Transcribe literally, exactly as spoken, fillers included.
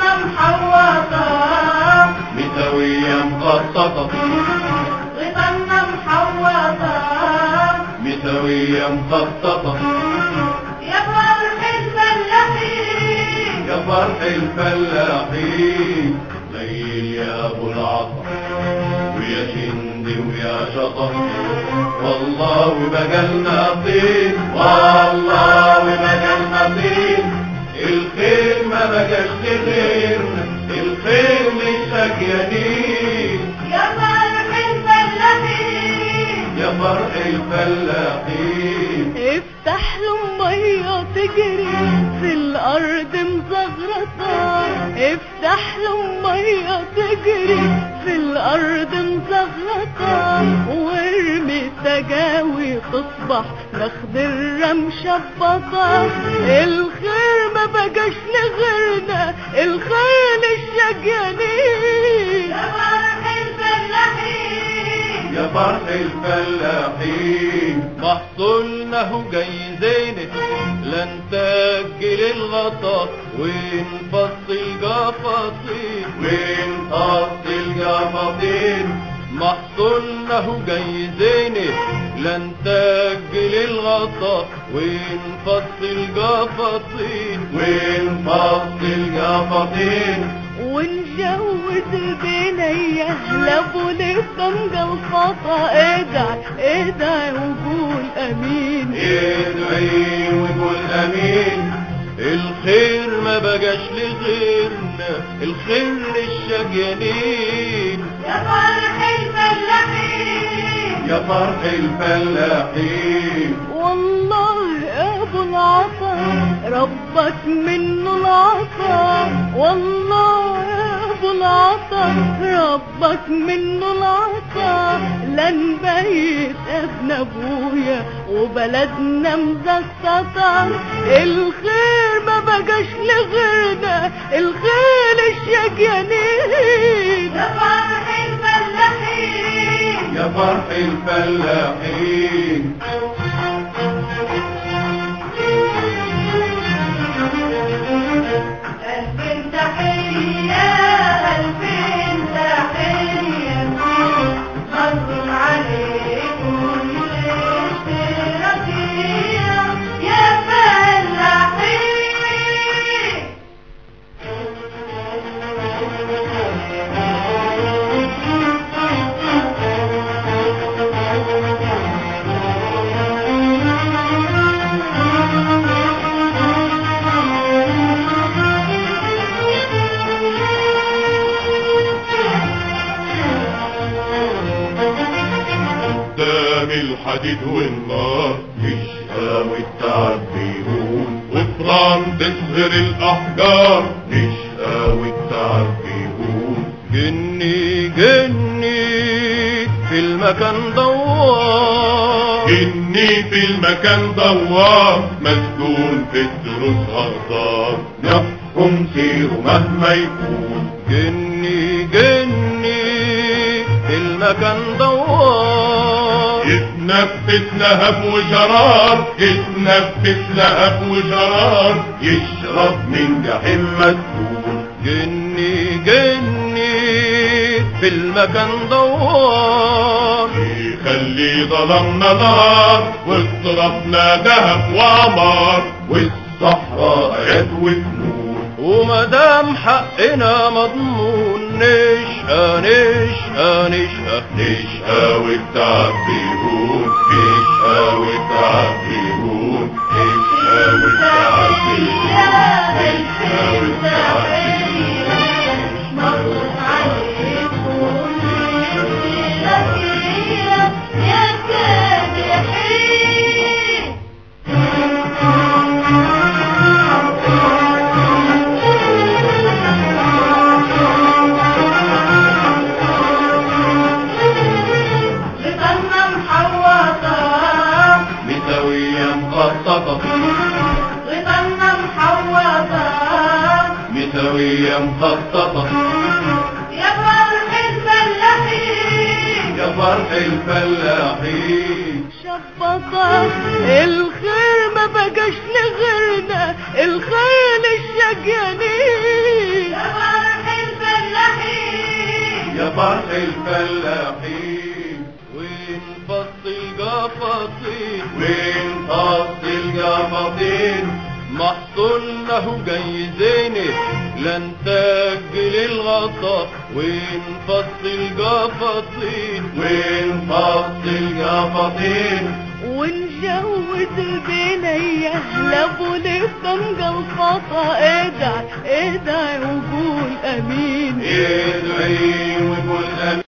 غيطاننا محوطة مسوية مخططة، غيطاننا محوطة مسوية مخططة. يا فرح الفلاحين يا فرح الفلاحين، ليل يا ابو العطا ويا شندي ويا شطر، والله وبقالنا طين، والله وبقالنا طين. الخير ما بقاش لغيرنا، الخير للشقيانين. يا فرح الفلاحين يا فرح الفلاحين، افتح له ميه تجري في الارض مزغرطه، افتح له ميه تجري في الارض مزغرطه، وارمي التجاوي تصبح مخضره مشبطه. الخير ما بقاش لغيرنا، الخير للشقيانين. يا فرح الفلاحين يا فرح الفلاحين. محصولنا هو جاي زينة، لا نتأجل الغطا ونفصل جفاطين، ونفصل جفاطين. محصولنا هو جاي زينة، لا نتأجل الغطا ونفصل جفاطين، ونفصل جفاطين. ونجوز البنية لابو للطنجة الخطا. ادعي ادعي وقول امين، ادعي وقول امين. الخير ما بقاش لغيرنا، الخير للشقيانين. يا فرح الفلاحين يا فرح الفلاحين. والله يا ابو العطا ربك منه العطا، والله يا ابو العطا ربك منه العطا. لا نبيت ابن ابويا وبلدنا مزقطة. الخير ما بقاش لغيرنا، الخير للشقيانين. يا فرح الفلاحين يا فرح الفلاحين. ألف تحية ألف تحية، مبروك عليكم الاشتراكية يا فلاحين. قدام الحديد والنار يشقى والتعب بيهون، وفران تسهر الاحجار يشقى والتعب بيهون. جني جني في المكان دوار، جني في المكان دوار، مسجون في الدروس غدار. نفهم سيره مهما يكون، جني جني في المكان دوار. يتنفس لهب وشرار، يتنفس لهب وشرار، يشرب من جحيم مسكون. جني جني في المكان دوار، يخلي ظلمنا نار واضطربنا دهب وعمار، والصحراء آيات وجنون. ومدام حقنا مضمون نشقى نشقى نشقى نشقى والتعب بيهون، نشقى والتعب بيهون، نشقى والتعب بيهون، نشقى والتعب بيهون. مبروك عليكم الاشتراكية يا فلاحين. غيطاننا محوطة مسوية مخططة، غيطاننا محوطة مسوية مخططة. يا فرح الفلاحين يا فرح الفلاحين. شبطة. الخير ما بقاش لغيرنا، الخير للشقيانين. فرح الفلاحين. وين فص القفاطين وين فص القفاطين محصولنا جاي زينه لن تأجل الغطا. وين فص القفاطين وين فص القفاطين ونجود البنية لابو نفهم قلفطة. ادعي ادعي وقول امين. ادعي وقول امين.